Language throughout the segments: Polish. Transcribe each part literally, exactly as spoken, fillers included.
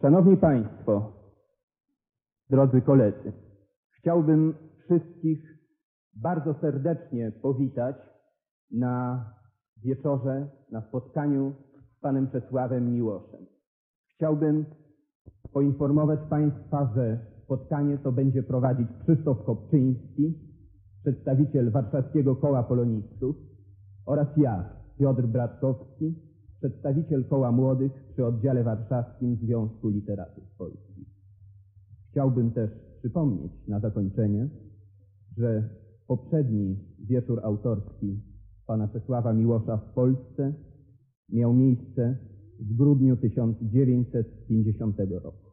Szanowni Państwo, drodzy koledzy, chciałbym wszystkich bardzo serdecznie powitać na wieczorze, na spotkaniu z panem Czesławem Miłoszem. Chciałbym poinformować Państwa, że spotkanie to będzie prowadzić Krzysztof Kopczyński, przedstawiciel Warszawskiego Koła Polonistów, oraz ja, Piotr Bratkowski, przedstawiciel Koła Młodych przy oddziale warszawskim Związku Literatów Polskich. Chciałbym też przypomnieć na zakończenie, że poprzedni wieczór autorski pana Czesława Miłosza w Polsce miał miejsce w grudniu tysiąc dziewięćset pięćdziesiątego roku.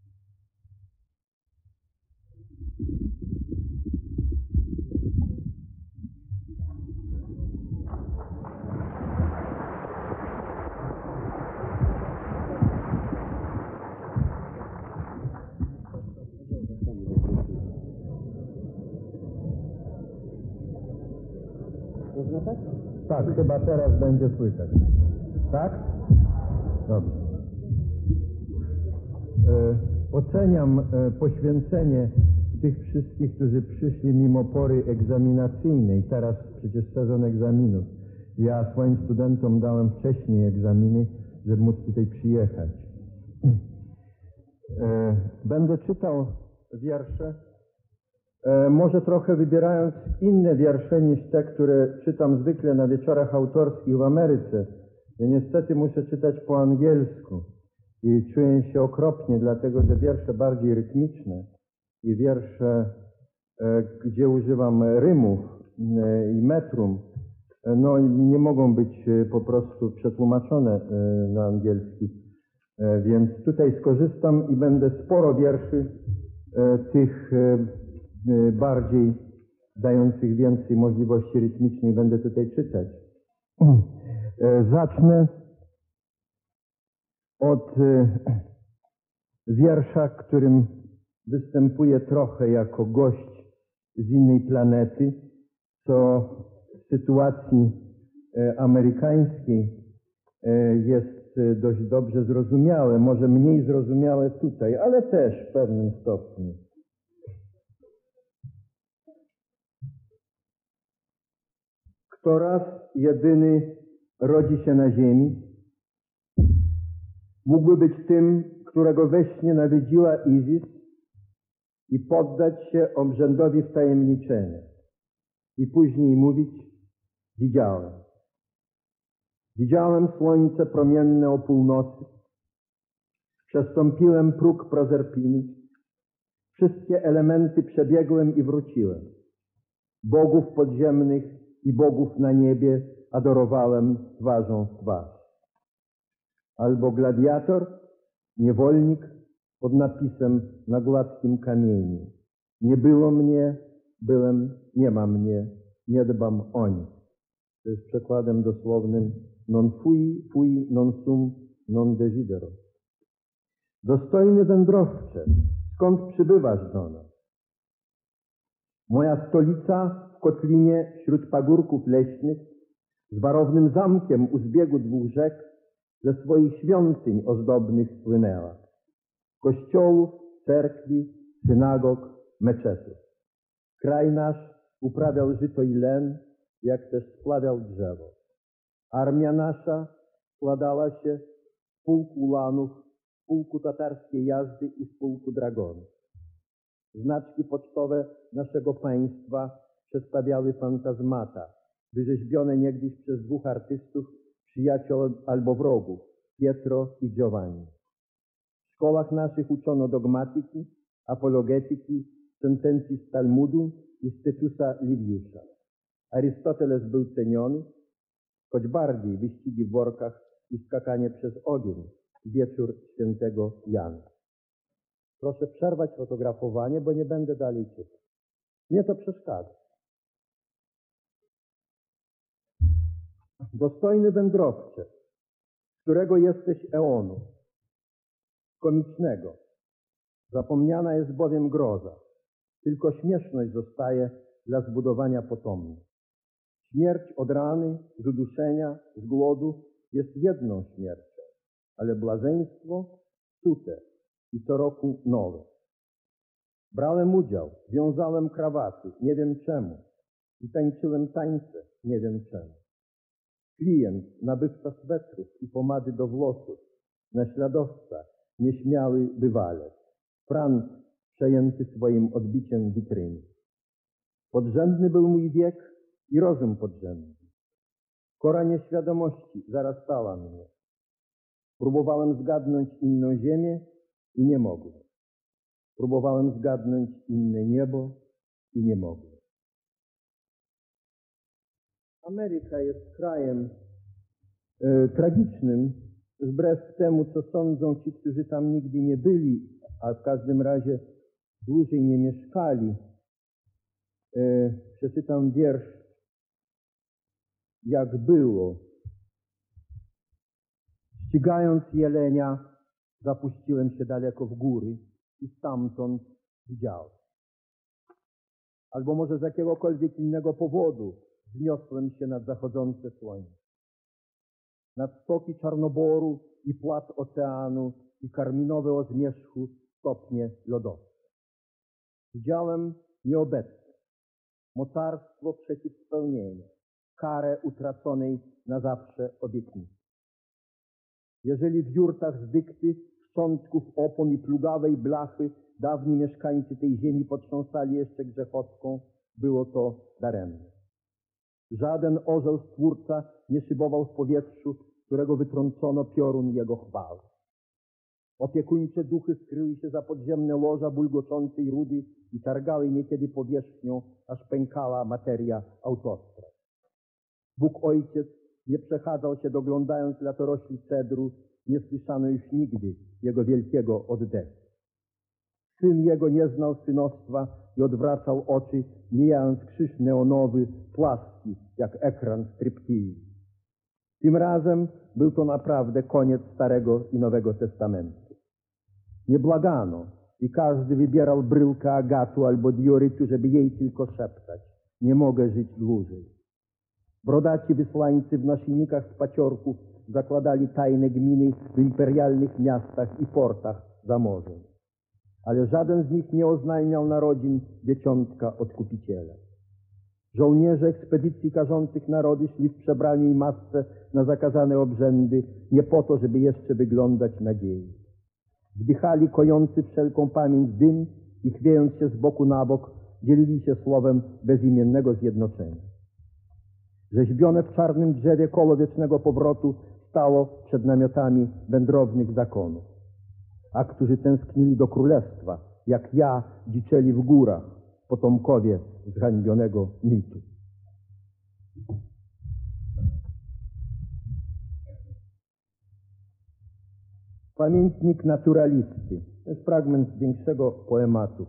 Można tak? Tak, chyba teraz będzie słychać. Tak? Dobrze. E, oceniam e, poświęcenie tych wszystkich, którzy przyszli mimo pory egzaminacyjnej. Teraz przecież sezon egzaminów. Ja swoim studentom dałem wcześniej egzaminy, żeby móc tutaj przyjechać. E, będę czytał wiersze. E, może trochę wybierając inne wiersze niż te, które czytam zwykle na wieczorach autorskich w Ameryce. Ja niestety muszę czytać po angielsku i czuję się okropnie, dlatego że wiersze bardziej rytmiczne i wiersze, e, gdzie używam rymów e, i metrum, e, no nie mogą być e, po prostu przetłumaczone e, na angielski. E, więc tutaj skorzystam i będę sporo wierszy e, tych e, bardziej dających więcej możliwości rytmicznych będę tutaj czytać. Zacznę od wiersza, którym występuję trochę jako gość z innej planety, co w sytuacji amerykańskiej jest dość dobrze zrozumiałe, może mniej zrozumiałe tutaj, ale też w pewnym stopniu. Kto raz jedyny rodzi się na ziemi, mógłby być tym, którego we śnie nawiedziła Izis i poddać się obrzędowi wtajemniczenia i później mówić: widziałem. Widziałem słońce promienne o północy, przestąpiłem próg Prozerpiny, wszystkie elementy przebiegłem i wróciłem. Bogów podziemnych i bogów na niebie adorowałem twarzą w twarz. Albo gladiator, niewolnik pod napisem na gładkim kamieniu. Nie było mnie, byłem, nie ma mnie, nie dbam o nic. To jest przekładem dosłownym non fui, fui, non sum, non desidero. Dostojny wędrowcze, skąd przybywasz do nas? Moja stolica w kotlinie wśród pagórków leśnych, z warownym zamkiem u zbiegu dwóch rzek, ze swoich świątyń ozdobnych spłynęła. Kościołów, cerkwi, synagog, meczetów. Kraj nasz uprawiał żyto i len, jak też splawiał drzewo. Armia nasza składała się z pułku ulanów, z pułku tatarskiej jazdy i z pułku dragonów. Znaczki pocztowe naszego państwa przedstawiały fantazmata, wyrzeźbione niegdyś przez dwóch artystów, przyjaciół albo wrogów, Pietro i Giovanni. W szkołach naszych uczono dogmatyki, apologetyki, sentencji z Talmudu i z Tytusa Liviusza. Arystoteles był ceniony, choć bardziej wyścigi w workach i skakanie przez ogień, wieczór świętego Jana. Proszę przerwać fotografowanie, bo nie będę dalej czytać. Mnie to przeszkadza. Dostojny wędrowcze, którego jesteś eonu, komicznego. Zapomniana jest bowiem groza, tylko śmieszność zostaje dla zbudowania potomnych. Śmierć od rany, z uduszenia, z głodu jest jedną śmiercią, ale błazeństwo, cute, i co roku nowe. Brałem udział, wiązałem krawaty, nie wiem czemu, i tańczyłem tańce, nie wiem czemu. Klient, nabywca swetrów i pomady do włosów, naśladowca, nieśmiały bywalec, Franc przejęty swoim odbiciem witryny. Podrzędny był mój wiek i rozum podrzędny. Kora nieświadomości zarastała mnie. Próbowałem zgadnąć inną ziemię i nie mogłem. Próbowałem zgadnąć inne niebo i nie mogłem. Ameryka jest krajem e, tragicznym, wbrew temu, co sądzą ci, którzy tam nigdy nie byli, a w każdym razie dłużej nie mieszkali. E, przeczytam wiersz, jak było. Ścigając jelenia, zapuściłem się daleko w góry i stamtąd widziałem. Albo może z jakiegokolwiek innego powodu wzniosłem się nad zachodzące słońce. Nad stoki Czarnoboru i płat oceanu i karminowe o zmierzchu stopnie lodowce. Widziałem nieobecne, mocarstwo przeciw spełnieniu, karę utraconej na zawsze obietnicy. Jeżeli w jurtach z dykty, szczątków opon i plugawej blachy dawni mieszkańcy tej ziemi potrząsali jeszcze grzechotką, było to daremne. Żaden orzeł Stwórca nie szybował w powietrzu, którego wytrącono piorun jego chwały. Opiekuńcze duchy skryły się za podziemne łoża bulgoczącej rudy i targały niekiedy powierzchnią, aż pękała materia autostrad. Bóg Ojciec nie przechadzał się, doglądając latorośli cedru, nie słyszano już nigdy jego wielkiego oddechu. Syn jego nie znał synostwa i odwracał oczy, mijając krzyż neonowy, płaski, jak ekran striptease. Tym razem był to naprawdę koniec Starego i Nowego Testamentu. Nie błagano i każdy wybierał bryłkę agatu albo diorytu, żeby jej tylko szeptać. Nie mogę żyć dłużej. Brodaci wysłańcy w naszyjnikach z paciorków zakładali tajne gminy w imperialnych miastach i portach za morzem. Ale żaden z nich nie oznajmiał narodzin dzieciątka odkupiciela. Żołnierze ekspedycji karzących narody szli w przebraniu i masce na zakazane obrzędy, nie po to, żeby jeszcze wyglądać nadziei. Wdychali kojący wszelką pamięć dym i chwiejąc się z boku na bok, dzielili się słowem bezimiennego zjednoczenia. Rzeźbione w czarnym drzewie koło wiecznego powrotu stało przed namiotami wędrownych zakonów. A którzy tęsknili do królestwa, jak ja, dziczeli w górach, potomkowie zhańbionego mitu. Pamiętnik naturalisty. To jest fragment z większego poematu.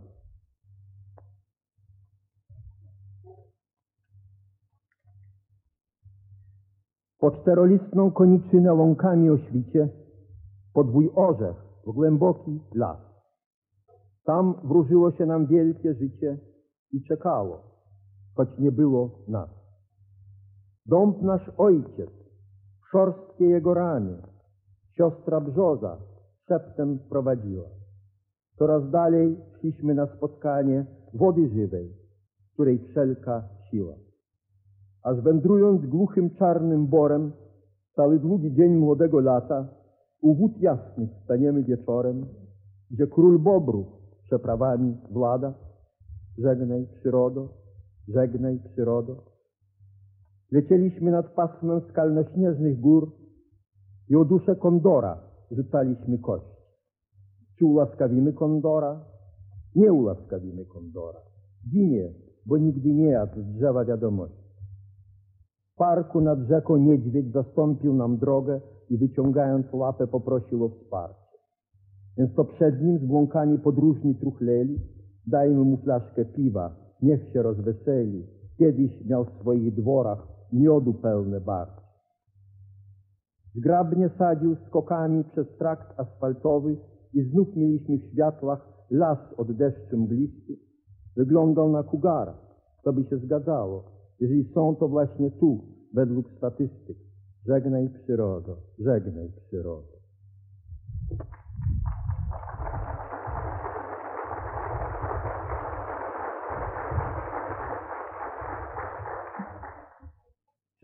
Po czterolistną koniczynę łąkami o świcie, podwój orzech w głęboki las. Tam wróżyło się nam wielkie życie i czekało, choć nie było nas. Dąb nasz ojciec, szorstkie jego ramię, siostra brzoza szeptem prowadziła. Coraz dalej szliśmy na spotkanie wody żywej, której wszelka siła. Aż wędrując głuchym czarnym borem, cały długi dzień młodego lata, u wód jasnych staniemy wieczorem, gdzie król bobrów przeprawami włada. Żegnaj przyrodo, żegnaj przyrodo. Lecieliśmy nad pasmem skalno-śnieżnych gór i o duszę kondora rzucaliśmy kość. Czy ułaskawimy kondora? Nie ułaskawimy kondora. Ginie, bo nigdy nie jadł z drzewa wiadomości. W parku nad rzeką niedźwiedź zastąpił nam drogę i wyciągając łapę poprosił o wsparcie. Więc to przed nim zbłąkani podróżni truchleli, dajmy mu flaszkę piwa, niech się rozweseli. Kiedyś miał w swoich dworach miodu pełne barki. Zgrabnie sadził skokami przez trakt asfaltowy i znów mieliśmy w światłach las od deszczu mglisty. Wyglądał na kugara, to by się zgadzało, jeżeli są to właśnie tu, według statystyk. Żegnaj przyrodo, żegnaj przyrodo.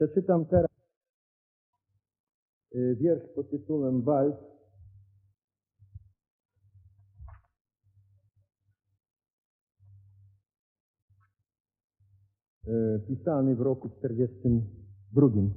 Przeczytam teraz y, wiersz pod tytułem Walc. Y, pisany w roku czterdziestym drugim.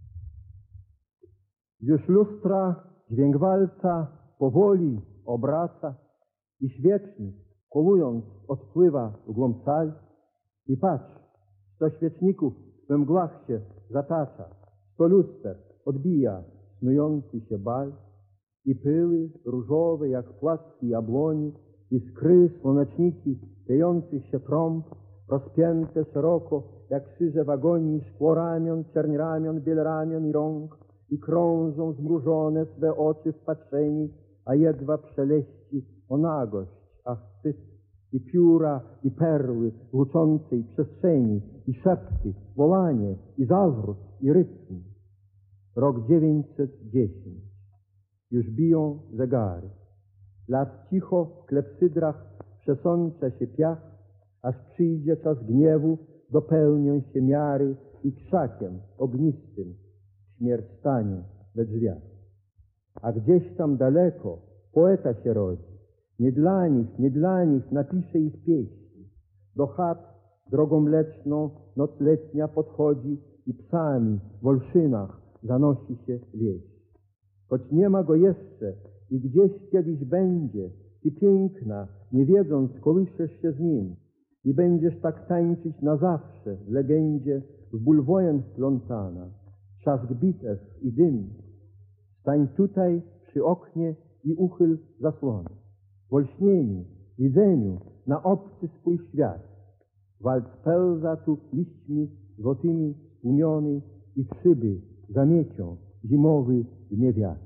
Już lustra, dźwięk walca powoli obraca i świecznik, kolując, odpływa w głąb sal. I patrz, sto świeczników we mgłach się zatacza, sto luster odbija snujący się bal. I pyły różowe jak placki jabloni, iskry, słoneczniki piejących się trąb, rozpięte szeroko jak krzyże w agonii, szkło ramion, czerń ramion, biel ramion i rąk, i krążą zmrużone swe oczy w patrzeni, a jedwab szeleści o nagość, a wstyd, i pióra, i perły łuczącej przestrzeni, i szepty, wolanie, i zawrót, i rytm. Rok dziewięćset dziesięć. Już biją zegary. Lat cicho w klepsydrach przesącza się piach, aż przyjdzie czas gniewu, dopełnią się miary i krzakiem ognistym śmierć stanie we drzwiach. A gdzieś tam daleko poeta się rodzi. Nie dla nich, nie dla nich napisze ich pieśni. Do chat drogą mleczną noc letnia podchodzi i psami w olszynach zanosi się wieś. Choć nie ma go jeszcze i gdzieś kiedyś będzie, ty piękna, nie wiedząc, kołyszesz się z nim i będziesz tak tańczyć na zawsze w legendzie, w ból wojen wplątana, trzask bitew i dym. Stań tutaj przy oknie i uchyl zasłony. W olśnieniu, widzeniu, na obcy swój świat. Walc pełza tu liśćmi złotymi stłumiony i w szyby zamiecią zimowy dmie wiatr.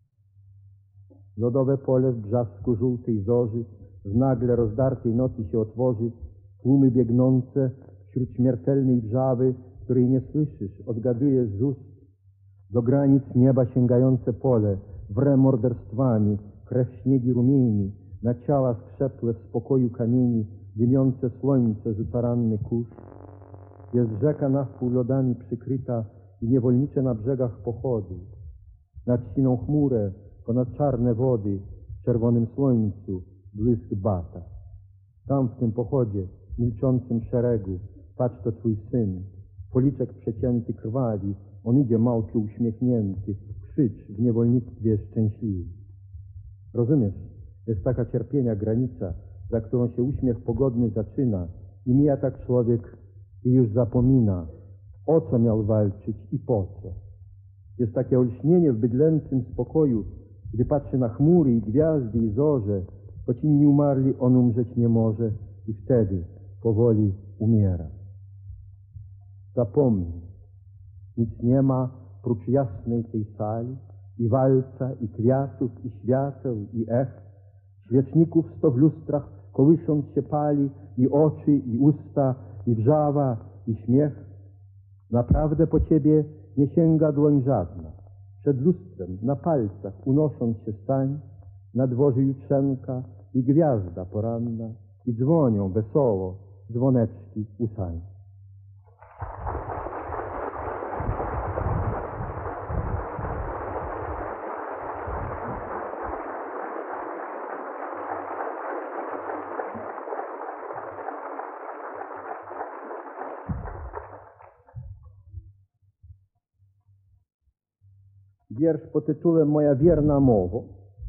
Lodowe pole w brzasku żółtej zorzy w nagle rozdartej nocy się otworzy, tłumy biegnące wśród śmiertelnej wrzawy, której nie słyszysz, odgadujesz z ust. Do granic nieba sięgające pole wre morderstwami, krew śniegi rumieni, na ciała skrzeple w spokoju kamieni, dymiące słońce rzuca ranny kurz. Jest rzeka na wpół lodami przykryta i niewolnicze na brzegach pochody. Nad siną chmurę, ponad czarne wody, w czerwonym słońcu błysk bata. Tam w tym pochodzie, milczącym szeregu, patrz to twój syn, policzek przecięty krwawi, on idzie małki uśmiechnięty, krzycz w niewolnictwie szczęśliwy. Rozumiesz, jest taka cierpienia granica, za którą się uśmiech pogodny zaczyna i mija tak człowiek i już zapomina, o co miał walczyć i po co. Jest takie olśnienie w bydlęcym spokoju, gdy patrzy na chmury i gwiazdy i zorze, choć inni umarli, on umrzeć nie może i wtedy powoli umiera. Zapomnij, nic nie ma prócz jasnej tej sali i walca, i kwiatów, i świateł, i ech, świeczników sto w lustrach kołysząc się pali, i oczy, i usta, i wrzawa, i śmiech. Naprawdę po ciebie nie sięga dłoń żadna. Przed lustrem, na palcach unosząc się stań, na dworze jutrzenka i gwiazda poranna, i dzwonią wesoło dzwoneczki usań. Wiersz pod tytułem Moja wierna mowo.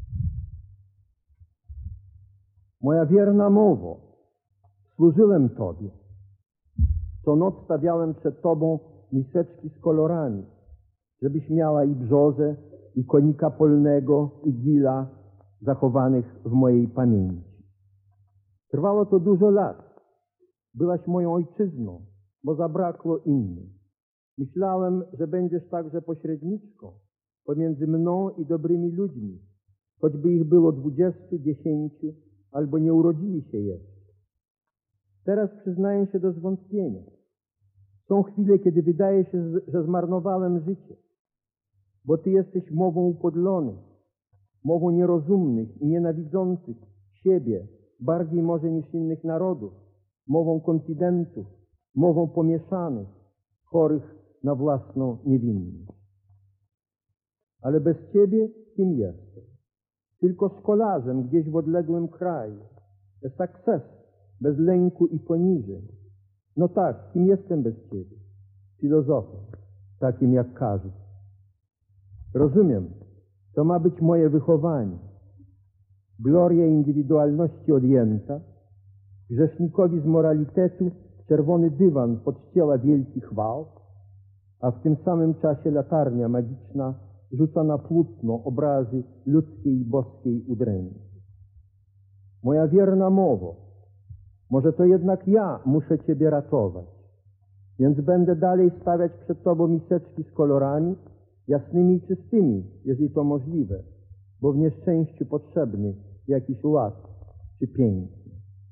Moja wierna mowo, służyłem Tobie. Co noc stawiałem przed Tobą miseczki z kolorami, żebyś miała i brzozę, i konika polnego, i gila zachowanych w mojej pamięci. Trwało to dużo lat. Byłaś moją ojczyzną, bo zabrakło innej. Myślałem, że będziesz także pośredniczką pomiędzy mną i dobrymi ludźmi, choćby ich było dwudziestu, dziesięciu, albo nie urodzili się jeszcze. Teraz przyznaję się do zwątpienia. Są chwile, kiedy wydaje się, że zmarnowałem życie, bo Ty jesteś mową upodlonych, mową nierozumnych i nienawidzących siebie bardziej może niż innych narodów, mową konfidentów, mową pomieszanych, chorych na własną niewinność. Ale bez ciebie kim jestem? Tylko szkolarzem gdzieś w odległym kraju. Sukces, bez lęku i poniżeń. No tak, kim jestem bez ciebie? Filozofem, takim jak każdy. Rozumiem, to ma być moje wychowanie. Gloria indywidualności odjęta, grzesznikowi z moralitetu czerwony dywan podściela wielki chwał, a w tym samym czasie latarnia magiczna rzuca na płótno obrazy ludzkiej i boskiej udręki. Moja wierna mowo, może to jednak ja muszę ciebie ratować, więc będę dalej stawiać przed tobą miseczki z kolorami, jasnymi i czystymi, jeżeli to możliwe, bo w nieszczęściu potrzebny jakiś ład czy piękno.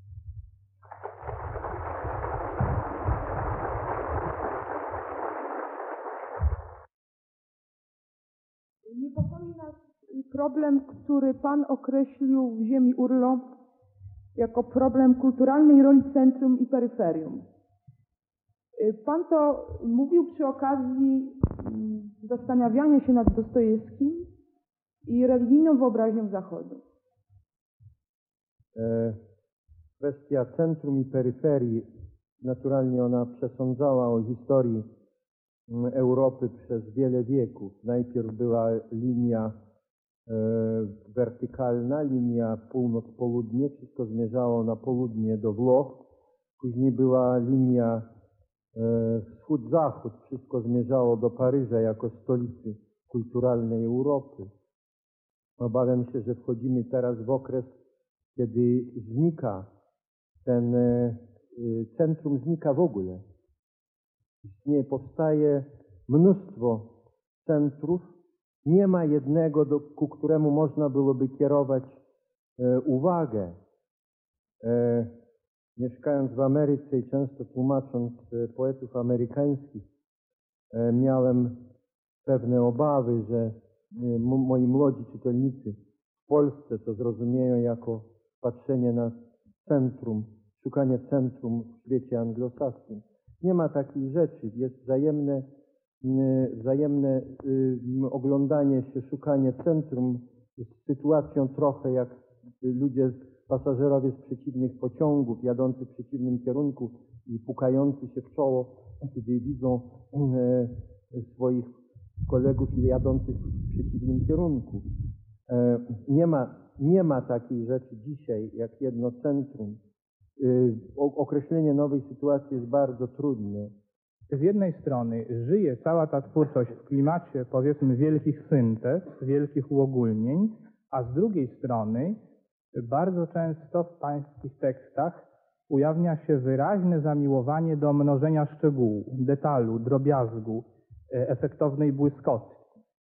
Niepokoi nas problem, który Pan określił w ziemi Urlo jako problem kulturalnej roli centrum i peryferium. Pan to mówił przy okazji zastanawiania się nad Dostojewskim i religijną wyobraźnią Zachodu. E, kwestia centrum i peryferii, naturalnie ona przesądzała o historii Europy przez wiele wieków. Najpierw była linia e, wertykalna, linia północ-południe, wszystko zmierzało na południe do Włoch. Później była linia e, wschód-zachód, wszystko zmierzało do Paryża jako stolicy kulturalnej Europy. Obawiam się, że wchodzimy teraz w okres, kiedy znika ten e, centrum, znika w ogóle. Istnieje, powstaje mnóstwo centrów, nie ma jednego, do, ku któremu można byłoby kierować e, uwagę. E, mieszkając w Ameryce i często tłumacząc e, poetów amerykańskich, e, miałem pewne obawy, że e, moi młodzi czytelnicy w Polsce to zrozumieją jako patrzenie na centrum, szukanie centrum w świecie anglosaskim. Nie ma takiej rzeczy. Jest wzajemne, wzajemne oglądanie się, szukanie centrum z sytuacją trochę jak ludzie, pasażerowie z przeciwnych pociągów, jadący w przeciwnym kierunku i pukający się w czoło, kiedy widzą swoich kolegów jadących w przeciwnym kierunku. Nie ma, nie ma takiej rzeczy dzisiaj jak jedno centrum. Określenie nowej sytuacji jest bardzo trudne. Z jednej strony żyje cała ta twórczość w klimacie, powiedzmy, wielkich syntez, wielkich uogólnień, a z drugiej strony bardzo często w pańskich tekstach ujawnia się wyraźne zamiłowanie do mnożenia szczegółu, detalu, drobiazgu, efektownej błyskotki.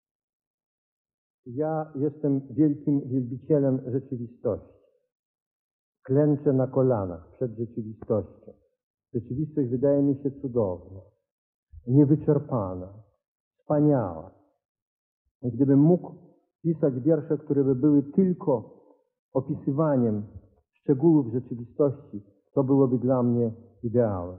Ja jestem wielkim wielbicielem rzeczywistości. Klęczę na kolanach przed rzeczywistością. Rzeczywistość wydaje mi się cudowna, niewyczerpana, wspaniała. I gdybym mógł pisać wiersze, które by były tylko opisywaniem szczegółów rzeczywistości, to byłoby dla mnie ideałem.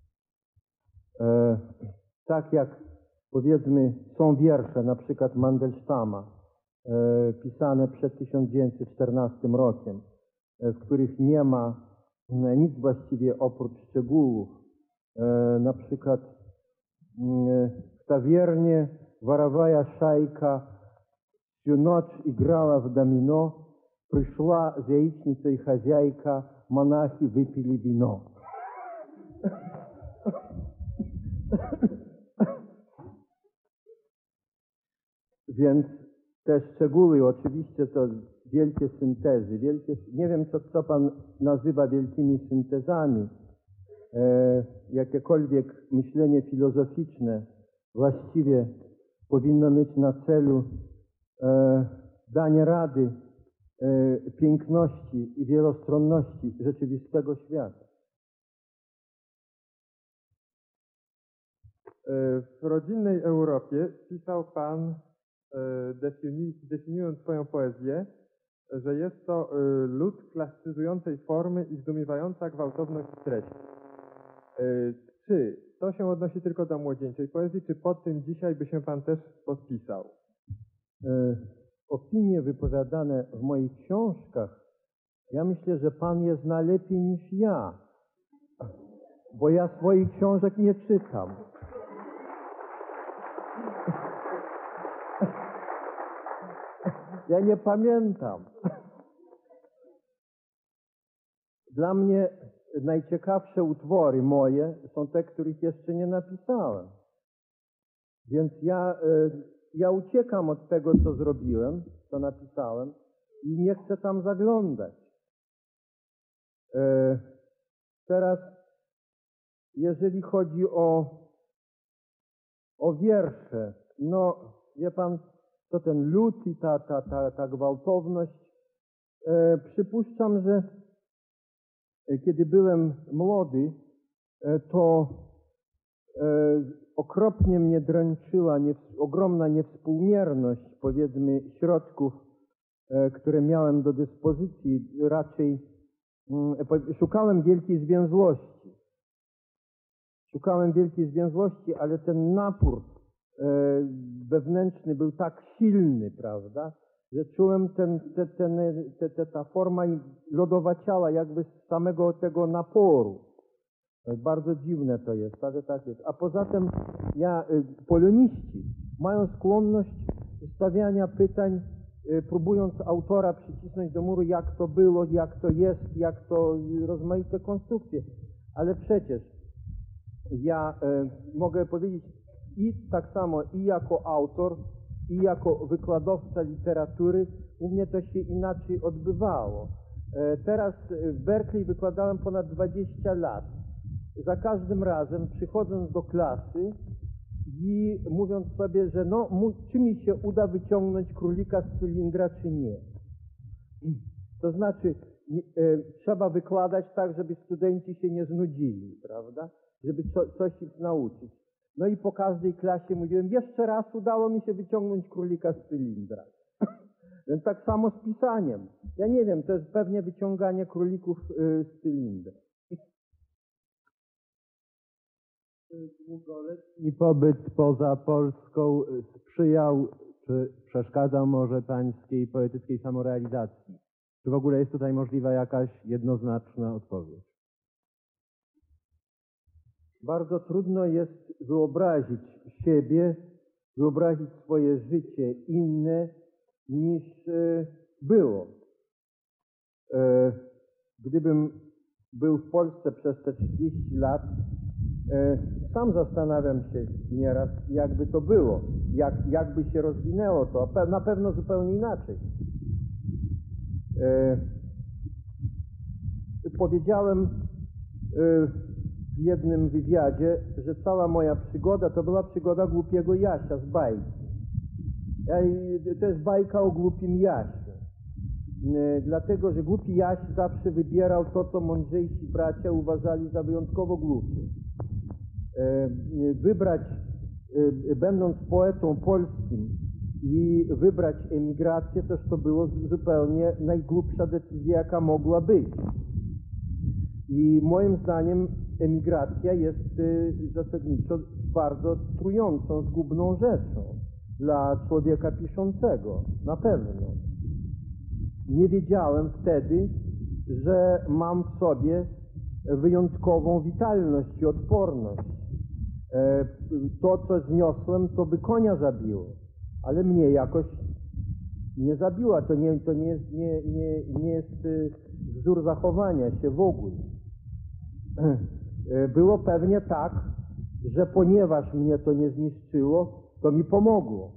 E, tak jak, powiedzmy, są wiersze, na przykład Mandelsztama, e, pisane przed tysiąc dziewięćset czternastym rokiem, w których nie ma nic właściwie oprócz szczegółów. E, na przykład e, w tawiernie воровая szajka всю ночь играла в домино, пришла z яичницей хозяйка, монахи выпили вино. Więc te szczegóły, oczywiście to wielkie syntezy, wielkie, nie wiem co, co Pan nazywa wielkimi syntezami, e, jakiekolwiek myślenie filozoficzne właściwie powinno mieć na celu e, danie rady e, piękności i wielostronności rzeczywistego świata. W rodzinnej Europie pisał Pan, defini, definiując swoją poezję, że jest to lud klasyzującej formy i zdumiewająca gwałtowność treści. Czy to się odnosi tylko do młodzieńczej poezji, czy pod tym dzisiaj by się pan też podpisał? E, opinie wypowiadane w moich książkach, ja myślę, że pan je zna lepiej niż ja, bo ja swoich książek nie czytam. Ja nie pamiętam. Dla mnie najciekawsze utwory moje są te, których jeszcze nie napisałem. Więc ja, ja uciekam od tego, co zrobiłem, co napisałem i nie chcę tam zaglądać. Teraz, jeżeli chodzi o, o wiersze, no, wie pan, to ten lód i ta, ta, ta, ta gwałtowność, e, przypuszczam, że kiedy byłem młody, e, to e, okropnie mnie dręczyła nie, ogromna niewspółmierność, powiedzmy, środków, e, które miałem do dyspozycji. Raczej mm, szukałem wielkiej zwięzłości. Szukałem wielkiej zwięzłości, ale ten napór wewnętrzny był tak silny, prawda, że czułem ten, ten, ten, te, te, ta forma lodowa ciała jakby z samego tego naporu. Bardzo dziwne to jest, ale tak jest. A poza tym ja, poloniści mają skłonność stawiania pytań, próbując autora przycisnąć do muru, jak to było, jak to jest, jak to rozmaite konstrukcje. Ale przecież ja e, mogę powiedzieć, i tak samo i jako autor, i jako wykładowca literatury, u mnie to się inaczej odbywało. E, teraz w Berkeley wykładałem ponad dwadzieścia lat. Za każdym razem przychodząc do klasy i mówiąc sobie, że no, mu, czy mi się uda wyciągnąć królika z cylindra, czy nie. To znaczy, e, trzeba wykładać tak, żeby studenci się nie znudzili, prawda? Żeby co, coś ich nauczyć. No i po każdej klasie mówiłem, jeszcze raz udało mi się wyciągnąć królika z cylindra. Więc tak samo z pisaniem. Ja nie wiem, to jest pewnie wyciąganie królików y, z cylindra. Długoletni pobyt poza Polską sprzyjał, czy przeszkadzał może pańskiej poetyckiej samorealizacji? Czy w ogóle jest tutaj możliwa jakaś jednoznaczna odpowiedź? Bardzo trudno jest wyobrazić siebie, wyobrazić swoje życie inne niż e, było. E, gdybym był w Polsce przez te trzydzieści lat, e, sam zastanawiam się nieraz, jakby to było, jak, jakby się rozwinęło to, na pewno zupełnie inaczej. E, powiedziałem e, w jednym wywiadzie, że cała moja przygoda to była przygoda głupiego Jasia z bajki. To jest bajka o głupim Jasiu. Dlatego, że głupi Jaś zawsze wybierał to, co mądrzejsi bracia uważali za wyjątkowo głupie. Wybrać, będąc poetą polskim i wybrać emigrację, toż to było zupełnie najgłupsza decyzja, jaka mogła być. I moim zdaniem emigracja jest zasadniczo bardzo trującą, zgubną rzeczą dla człowieka piszącego, na pewno. Nie wiedziałem wtedy, że mam w sobie wyjątkową witalność i odporność. To, co zniosłem, to by konia zabiło, ale mnie jakoś nie zabiła. To nie, to nie, jest, nie, nie, nie jest wzór zachowania się w ogóle. Było pewnie tak, że ponieważ mnie to nie zniszczyło, to mi pomogło.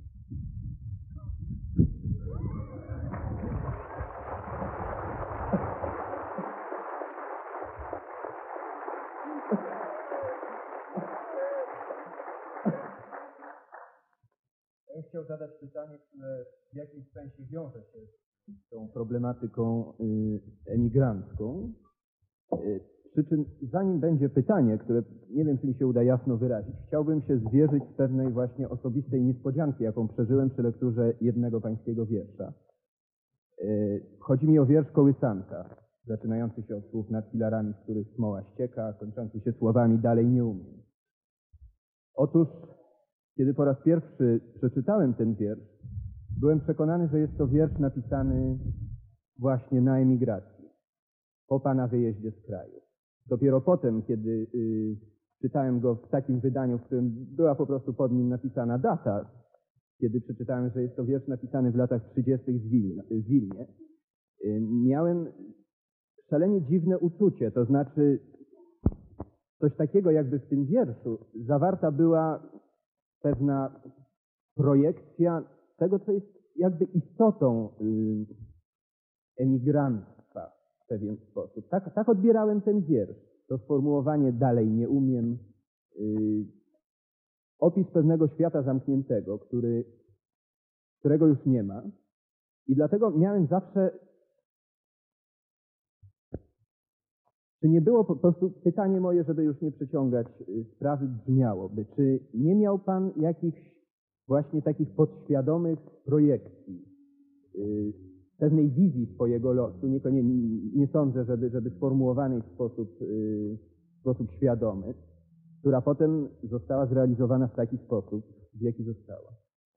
Ja bym chciał zadać pytanie, które w jakimś sensie wiąże się z tą problematyką y, emigrancką. Y, przy czym zanim będzie pytanie, które nie wiem, czy mi się uda jasno wyrazić, chciałbym się zwierzyć z pewnej właśnie osobistej niespodzianki, jaką przeżyłem przy lekturze jednego pańskiego wiersza. Y, chodzi mi o wiersz Kołysanka, zaczynający się od słów nad filarami, z których smoła ścieka, kończący się słowami dalej nie umiem. Otóż, kiedy po raz pierwszy przeczytałem ten wiersz, byłem przekonany, że jest to wiersz napisany właśnie na emigracji, po pana wyjeździe z kraju. Dopiero potem, kiedy y, czytałem go w takim wydaniu, w którym była po prostu pod nim napisana data, kiedy przeczytałem, że jest to wiersz napisany w latach trzydziestych w, Wilna, w Wilnie, y, miałem szalenie dziwne uczucie, to znaczy coś takiego, jakby w tym wierszu zawarta była pewna projekcja tego, co jest jakby istotą y, emigrantstwa w pewien sposób. Tak, tak odbierałem ten wiersz. To sformułowanie dalej nie umiem. Y, opis pewnego świata zamkniętego, który, którego już nie ma. I dlatego miałem zawsze... Czy nie było po prostu, pytanie moje, żeby już nie przyciągać y, sprawy, brzmiałoby, czy nie miał pan jakichś właśnie takich podświadomych projekcji, y, pewnej wizji swojego losu, niekoniecznie, nie sądzę, żeby, żeby sformułowanej w sposób, y, w sposób świadomy, która potem została zrealizowana w taki sposób, w jaki została?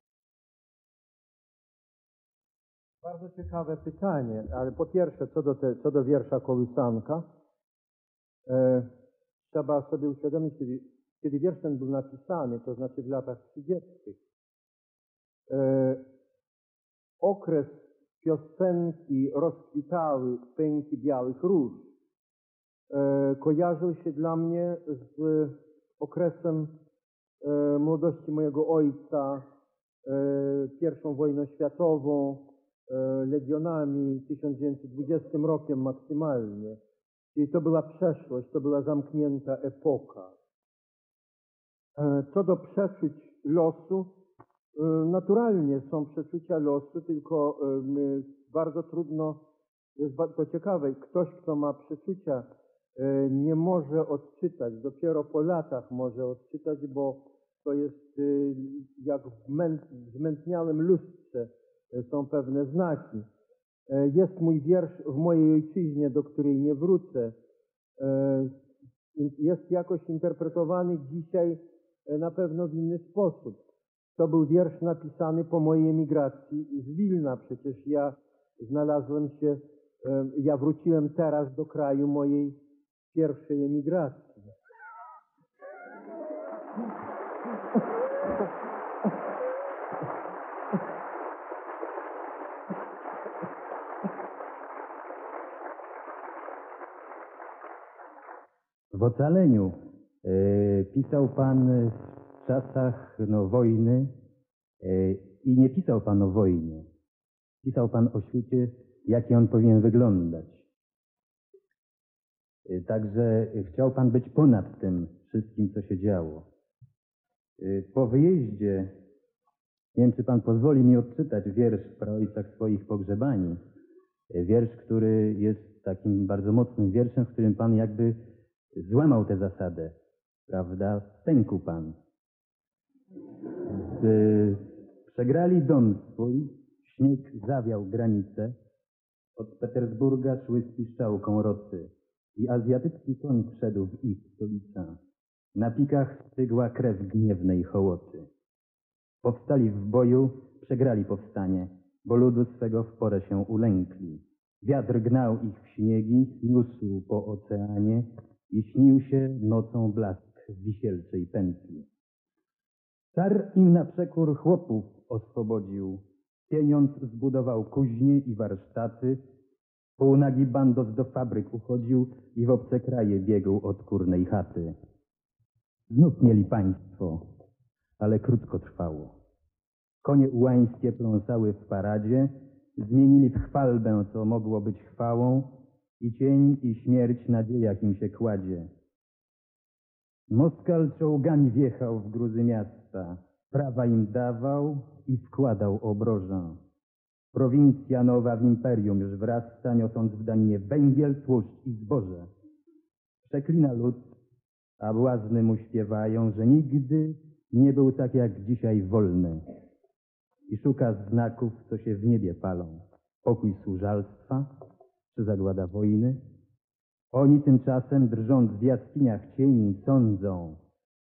Bardzo ciekawe pytanie, ale po pierwsze, co do, te, co do wiersza Kołysanka, e, trzeba sobie uświadomić, kiedy, kiedy wiersz ten był napisany, to znaczy w latach trzydziestych. E, okres piosenki rozkwitały pęki białych róż e, kojarzył się dla mnie z okresem e, młodości mojego ojca, e, pierwszą wojną światową, e, legionami, tysiąc dziewięćset dwudziestym rokiem maksymalnie. I to była przeszłość, to była zamknięta epoka. E, co do przeczuć losu, naturalnie są przeczucia losu, tylko bardzo trudno, jest bardzo ciekawe, ktoś, kto ma przeczucia, nie może odczytać, dopiero po latach może odczytać, bo to jest jak w zmętniałym lustrze, są pewne znaki. Jest mój wiersz w mojej ojczyźnie, do której nie wrócę. Jest jakoś interpretowany dzisiaj na pewno w inny sposób. To był wiersz napisany po mojej emigracji z Wilna. Przecież ja znalazłem się, ja wróciłem teraz do kraju mojej pierwszej emigracji. W Ocaleniu y, pisał pan w czasach no, wojny y, i nie pisał pan o wojnie. Pisał pan o świecie, jaki on powinien wyglądać. Y, także chciał pan być ponad tym wszystkim, co się działo. Y, po wyjeździe, nie wiem, czy pan pozwoli mi odczytać wiersz w praojcach swoich pogrzebani. Y, wiersz, który jest takim bardzo mocnym wierszem, w którym pan jakby złamał tę zasadę, prawda? Pękł pan. By przegrali dom swój, śnieg zawiał granice, od Petersburga szły z piszczałką rocy i azjatycki koń wszedł w ich stolicę. Na pikach stygła krew gniewnej hołoty. Powstali w boju, przegrali powstanie, bo ludu swego w porę się ulękli. Wiatr gnał ich w śniegi, niósł po oceanie i śnił się nocą blask w wisielczej pętli. Car im na przekór chłopów oswobodził, pieniądz zbudował kuźnie i warsztaty, półnagi bandos do fabryk uchodził i w obce kraje biegł od kurnej chaty. Znów mieli państwo, ale krótko trwało. Konie ułańskie pląsały w paradzie, zmienili w chwalbę, co mogło być chwałą, i cień, i śmierć na dziejach im się kładzie. Moskal czołgami wjechał w gruzy miasta, prawa im dawał i wkładał obrożę. Prowincja nowa w imperium już wrasta, niosąc w daninie węgiel, tłuszcz i zboże. Przeklina lud, a błazny mu śpiewają, że nigdy nie był tak jak dzisiaj wolny. I szuka znaków, co się w niebie palą. Pokój służalstwa czy zagłada wojny? Oni tymczasem, drżąc w jaskiniach cieni, sądzą,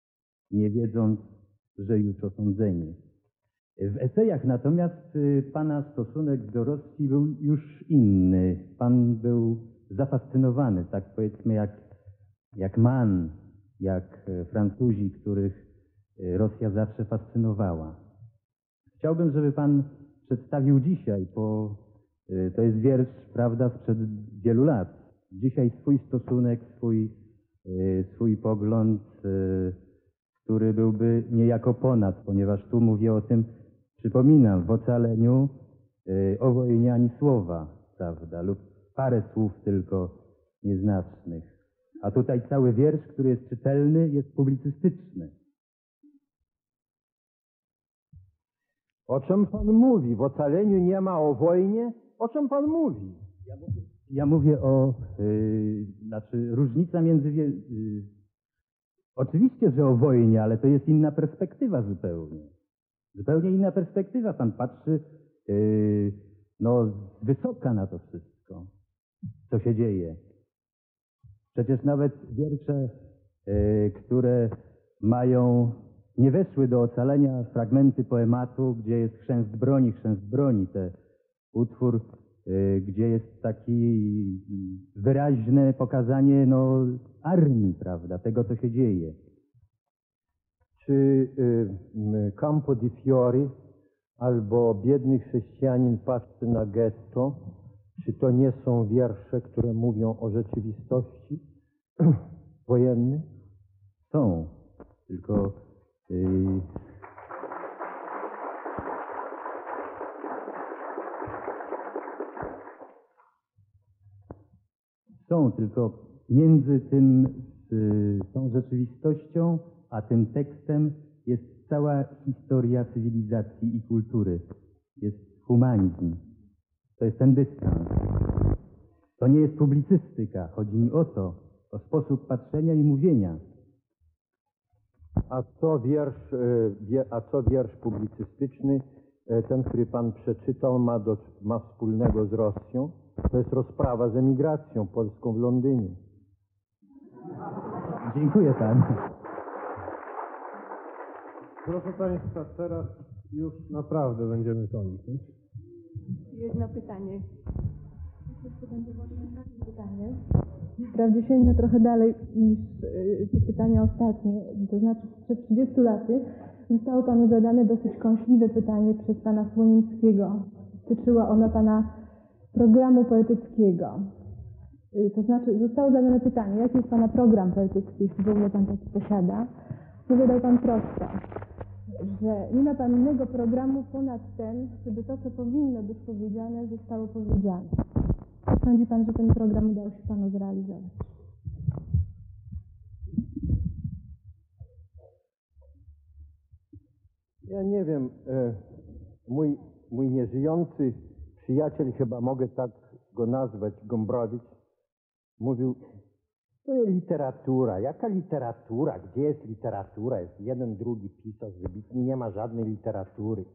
nie wiedząc, że już osądzeni. W esejach natomiast y, pana stosunek do Rosji był już inny. Pan był zafascynowany, tak powiedzmy jak, jak Mann, jak e, Francuzi, których e, Rosja zawsze fascynowała. Chciałbym, żeby pan przedstawił dzisiaj, bo e, to jest wiersz, prawda, sprzed wielu lat. Dzisiaj swój stosunek, swój, e, swój pogląd, e, który byłby niejako ponad, ponieważ tu mówię o tym, przypominam, w ocaleniu e, o wojnie ani słowa, prawda, lub parę słów tylko nieznacznych. A tutaj cały wiersz, który jest czytelny, jest publicystyczny. O czym pan mówi? W ocaleniu nie ma o wojnie? O czym pan mówi? Ja mówię o, yy, znaczy różnica między, wie, yy, oczywiście, że o wojnie, ale to jest inna perspektywa zupełnie. Zupełnie inna perspektywa. Pan patrzy, yy, no, z wysoka na to wszystko, co się dzieje. Przecież nawet wiersze, yy, które mają, nie weszły do ocalenia, fragmenty poematu, gdzie jest chrzęst broni, chrzęst broni, te utwór, yy, gdzie jest taki wyraźne pokazanie, no, armii, prawda, tego, co się dzieje. Czy y, Campo di Fiori albo Biedny chrześcijanin patrzy na getto, czy to nie są wiersze, które mówią o rzeczywistości wojennej? Są, tylko yy, są, tylko między tym, yy, tą rzeczywistością, a tym tekstem jest cała historia cywilizacji i kultury. Jest humanizm. To jest ten dystans. To nie jest publicystyka. Chodzi mi o to, o sposób patrzenia i mówienia. A co wiersz, y, wie, a co wiersz publicystyczny, y, ten, który pan przeczytał, ma, do, ma wspólnego z Rosją? To jest rozprawa z emigracją polską w Londynie. Dziękuję panu. Proszę państwa, teraz już naprawdę będziemy kończyć. Jedno pytanie. Jeszcze będzie można pytanie. Wprawdzie sięgnę trochę dalej niż y, te pytania ostatnie. To znaczy przed trzydziestu laty zostało panu zadane dosyć kąśliwe pytanie przez pana Słonimskiego. Dotyczyło ono pana programu poetyckiego. Y, to znaczy zostało zadane pytanie, jaki jest pana program poetycki, jeśli w ogóle pan taki posiada. Powiedział pan prosto, że nie ma pan innego programu ponad ten, żeby to, co powinno być powiedziane, zostało powiedziane. Sądzi pan, że ten program udało się panu zrealizować? Ja nie wiem, e, mój, mój nieżyjący przyjaciel, chyba mogę tak go nazwać, Gombrowicz, mówił, to jest literatura. Jaka literatura? Gdzie jest literatura? Jest jeden, drugi pisarz wybitny, nie ma żadnej literatury.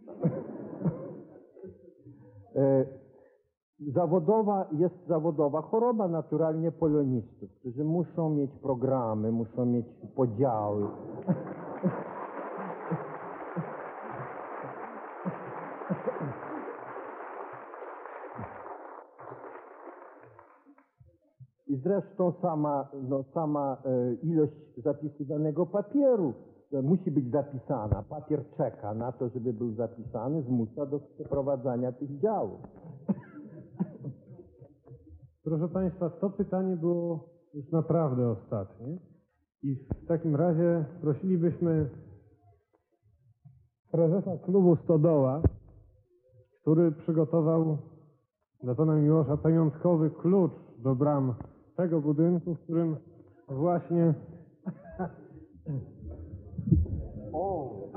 e, Zawodowa jest zawodowa choroba naturalnie polonistów, którzy muszą mieć programy, muszą mieć podziały. I zresztą sama, no, sama e, ilość zapisywanego papieru e, musi być zapisana. Papier czeka na to, żeby był zapisany, zmusza do przeprowadzania tych działów. Proszę państwa, to pytanie było już naprawdę ostatnie i w takim razie prosilibyśmy prezesa klubu Stodoła, który przygotował dla pana Miłosza pamiątkowy klucz do bram tego budynku, w którym właśnie... o!